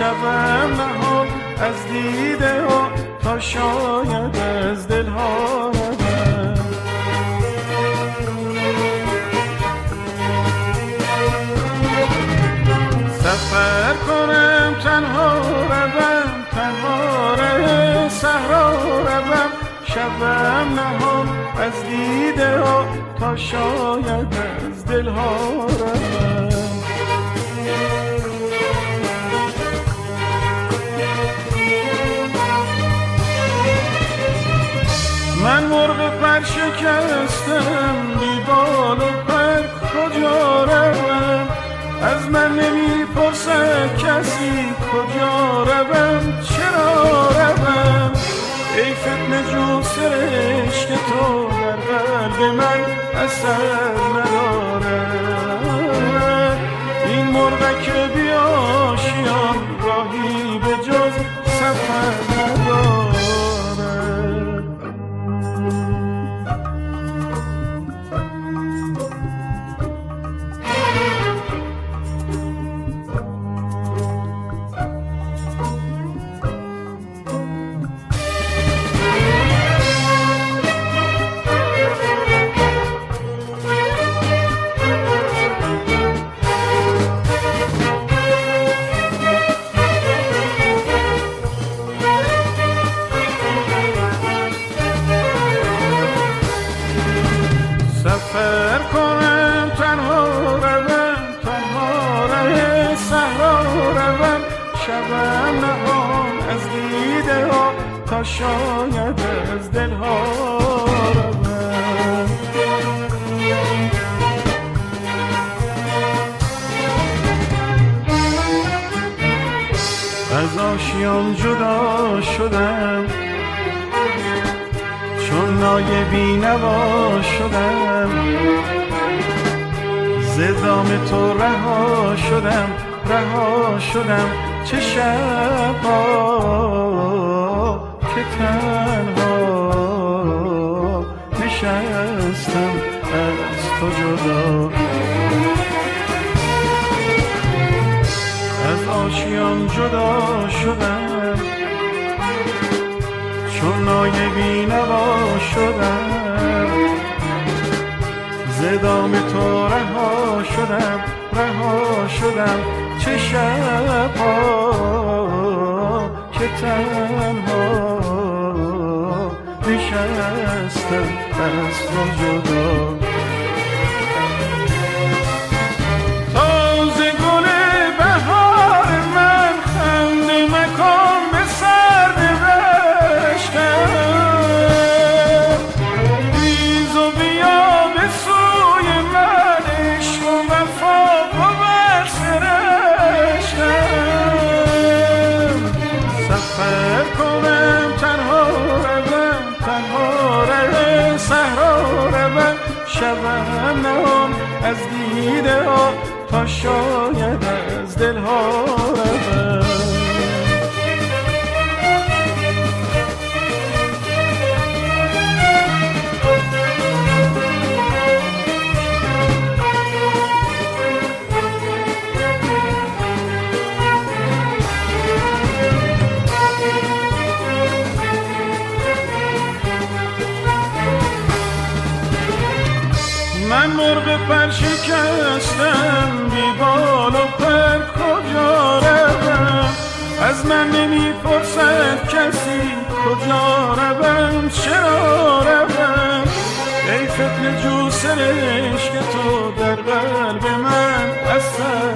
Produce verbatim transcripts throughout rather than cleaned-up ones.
شبم نهان از دیده ها تا شاید از دل ها روم. سفر کنم تنها روم، تنها ره صحرا روم، شبم نهان از دیده ها تا شاید از دل ها روم. من مرغ پر شکستم بی بال و پر کجا روم، از من نمی پرسد کسی کجا روم چرا روم. ای فتنه جو سرشک تو در قلب من اثر ندارد، این مرغ که بیاشیم راهی به جز سفر ندارد. سفر کنم تنها روم، تنها ره صحرا روم، شبم نهان از دیده ها تا شاید از دل ها روم. از آشیان جدا شدم چون نای بی نوا شدم، ز دام تو رها شدم رها شدم. چه شب‌ها که تنها نشستم از تو جدا، از آشیان جدا شدم چون نای بی نوا شدم، ز دام تو رها شدم رها شدم. چه شب‌ها که تنها نشستم از تو جدا. تازه گل بهار من خنده مکان به سرد رشتم، ریز و بیا به سوی من عشق و وفا و بر سرشتم. سفر کنم تنها روم، تنها ره صحرا روم، شبم نهان از دیده ها تا شاید از دل ها روم. من مرغ پر شکستم بی بال و پر کجا روم، از من نمی پرسد کسی کجا روم چرا روم. ای فتنه جو سرشک تو در قلب من اثر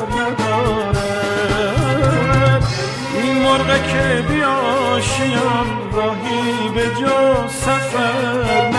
ندارد، این مرغ که بیاشیم راهی به جز سفر